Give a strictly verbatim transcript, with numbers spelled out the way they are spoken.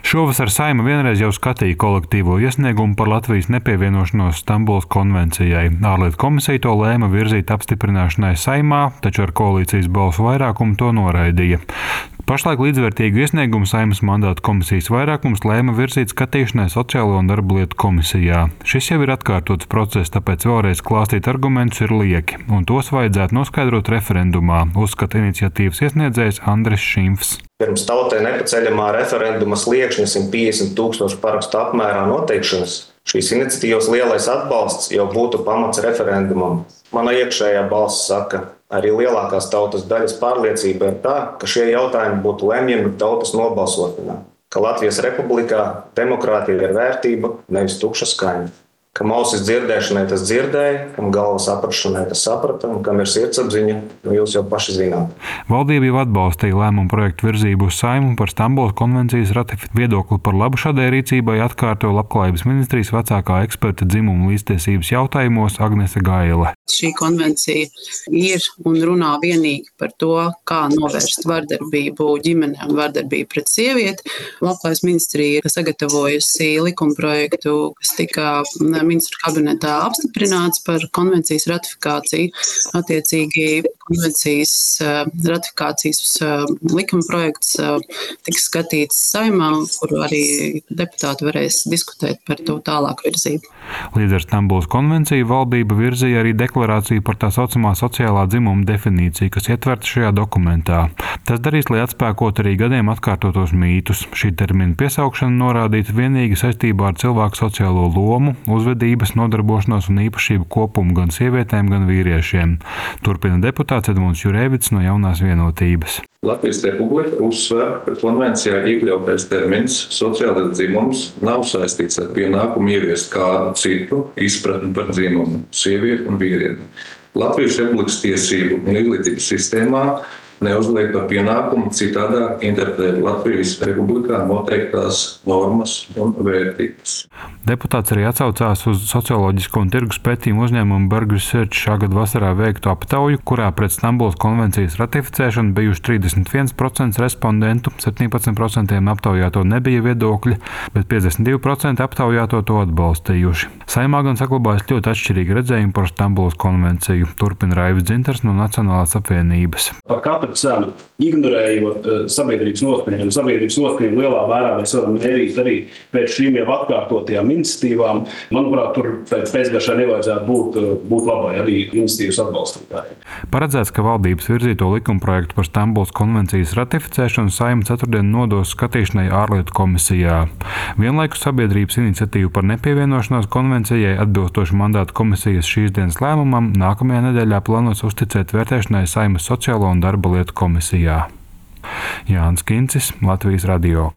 Šovasar Saeima vienreiz jau skatīja kolektīvo iesniegumu par Latvijas nepievienošanos Stambulas konvencijai. Ārlietu komisija to lēma virzīt apstiprināšanai Saeimā, taču ar koalīcijas balsu vairākumu to noraidīja. Pašlaik līdzvērtīgu iesniegumu Saeimas mandātu komisijas vairākums lēma virzīt skatīšanai Sociālo un darba lietu komisijā. Šis jau ir atkārtots process, tāpēc vēlreiz klāstīt argumentus ir lieki, un tos vajadzētu noskaidrot referendumā, uzskata iniciatīvas iesniedzējs Andris Šimfs. Pirms tautai nepaceļamā referenduma sliekšņa simt piecdesmit tūkstošu parakstu apmērā noteikšanas, šīs iniciatīvas lielais atbalsts jau būtu pamats referendumam. Mana iekšējā balss saka, arī lielākās tautas daļas pārliecība ir tā, ka šie jautājumi būtu lemjami tautas nobalsošanā, ka Latvijas Republikā demokrātija ir vērtība, nevis tukša skaņa. Kam ausis dzirdēšanai tas dzirdēja, kam galvas saprašanai tas saprata, un kam ir sirdsapziņa, nu jūs jau paši zināt. Valdība jau atbalstīja lēmumu projektu virzību uz Saeimu par Stambulas konvencijas ratifikāciju. Viedokli par labu šādai rīcībai atkārto Labklājības ministrijas vecākā eksperta dzimumu līdztiesības jautājumos Agnese Gaile. Šī konvencija ir un runā vienīgi par to, kā novērst vardarbību ģimenē un vardarbību pret sievieti. Labklājības ministrija ir sagatavojusi likumprojektu, kas tika ministru kabinetā apstiprināts par konvencijas ratifikāciju. Attiecīgi konvencijas ratifikācijas likuma projekts tiks skatīts Saeimā, kuru arī deputāti varēs diskutēt par to tālāku virzību. Līdz ar Stambulas konvenciju valdība virzīja arī deklarāciju par tā saucamā sociālā dzimuma definīciju, kas ietverta šajā dokumentā. Tas darīs, lai atspēkot arī gadiem atkārtotos mītus. Šī termina piesaukšana norādīta vienīgi saistībā ar cilvēku sociālo lomu, uzvedības, nodarbošanos un īpašību kopumu gan sievietēm, gan vīriešiem. Turpina deputāts Edmunds Jurēvits no Jaunās vienotības. Latvijas Republika uzsver, ka konvencijā iekļautais termins sociālais dzimums nav saistīts ar pienākumu ieviest kādu citu izpratni par dzimumu, sievieti un vīrieti. Latvijas Republikas tiesību un izglītības sistēmā neuzliek par pienākumu citādāk interpretēt Latvijas Republikā noteiktās normas un vērtības. Deputāts arī atsaucās uz socioloģisko un tirgus pētījumu uzņēmumu Berg Research šā gada vasarā veiktu aptauju, kurā pret Stambulas konvencijas ratificēšanu bijuši trīsdesmit viens procents respondentu, septiņpadsmit procenti aptaujāto nebija viedokļi, bet piecdesmit divi procenti aptaujāto to atbalstījuši. Saeimā gan saglabājas ļoti atšķirīgi redzējumi par Stambulas konvenciju, turpina Raivis Dzintars no Nacionālās apvienības. Par katru cenu, ignorējot sabiedrības noskaņojumu. Sabiedrības noskaņojumu lielā mērā mēs varam mērīt arī pēc šīm jau atkārtotajām iniciatīvām. Manuprāt, tur pēcgaršai nevajadzētu būt, būt labai arī iniciatīvas atbalstītāji. Paredzēts, ka valdības virzīto likumprojektu par Stambulas konvencijas ratificēšanu Saeima ceturtdien nodos skatīšanai ārlietu komisijā. Vienlaikus sabiedrības iniciatīvu par nepievienošanos konvencijai atbilstoši mandātu komisijas šīs dienas lēmumam nākamajā nedēļā plānots uzticēt vērtēšanai Saeimas Sociālo un darba lietu komisijā. Jānis Kincis, Latvijas radio.